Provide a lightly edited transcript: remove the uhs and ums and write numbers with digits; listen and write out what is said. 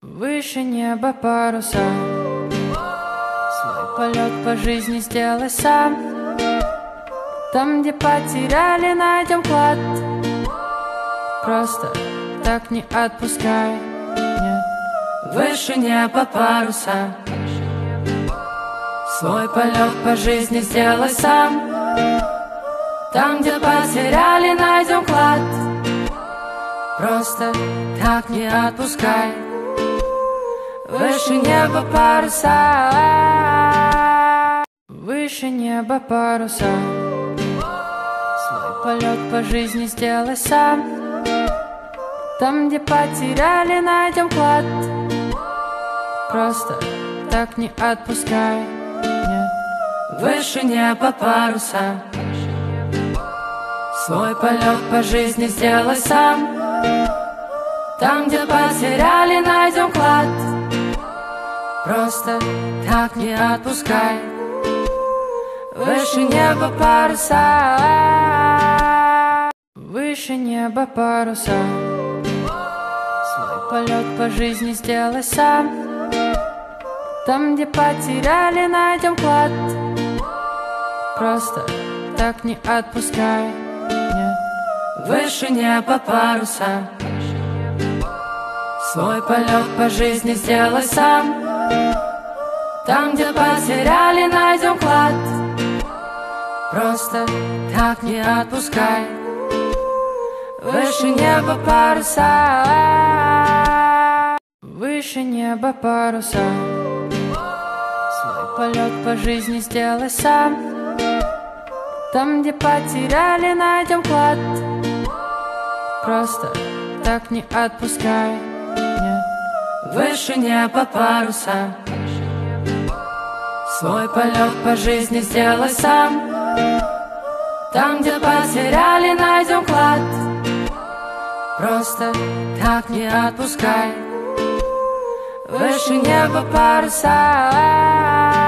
Выше неба паруса, свой полет по жизни сделай сам. Там, где потеряли, найдем клад. Просто так не отпускай, нет. Выше неба паруса, свой полет по жизни сделай сам. Там, где потеряли, найдем клад. Просто так не отпускай. Выше неба паруса, выше неба паруса, свой полет по жизни сделай сам. Там, где потеряли, найдем клад. Просто так не отпускай, нет. Выше неба паруса, свой полет по жизни сделай сам. Там, где потеряли, найдем клад. Просто так не отпускай. Выше неба паруса, выше неба паруса, свой полет по жизни сделай сам. Там, где потеряли, найдем клад. Просто так не отпускай, нет. Выше неба паруса, свой полет по жизни сделай сам. Там, где потеряли, найдем клад. Просто так не отпускай. Выше неба паруса, выше неба паруса, свой полет по жизни сделай сам. Там, где потеряли, найдем клад. Просто так не отпускай, нет. Выше неба паруса, свой полет по жизни сделай сам. Там, где потеряли, найдем клад. Просто так не отпускай. Выше неба паруса.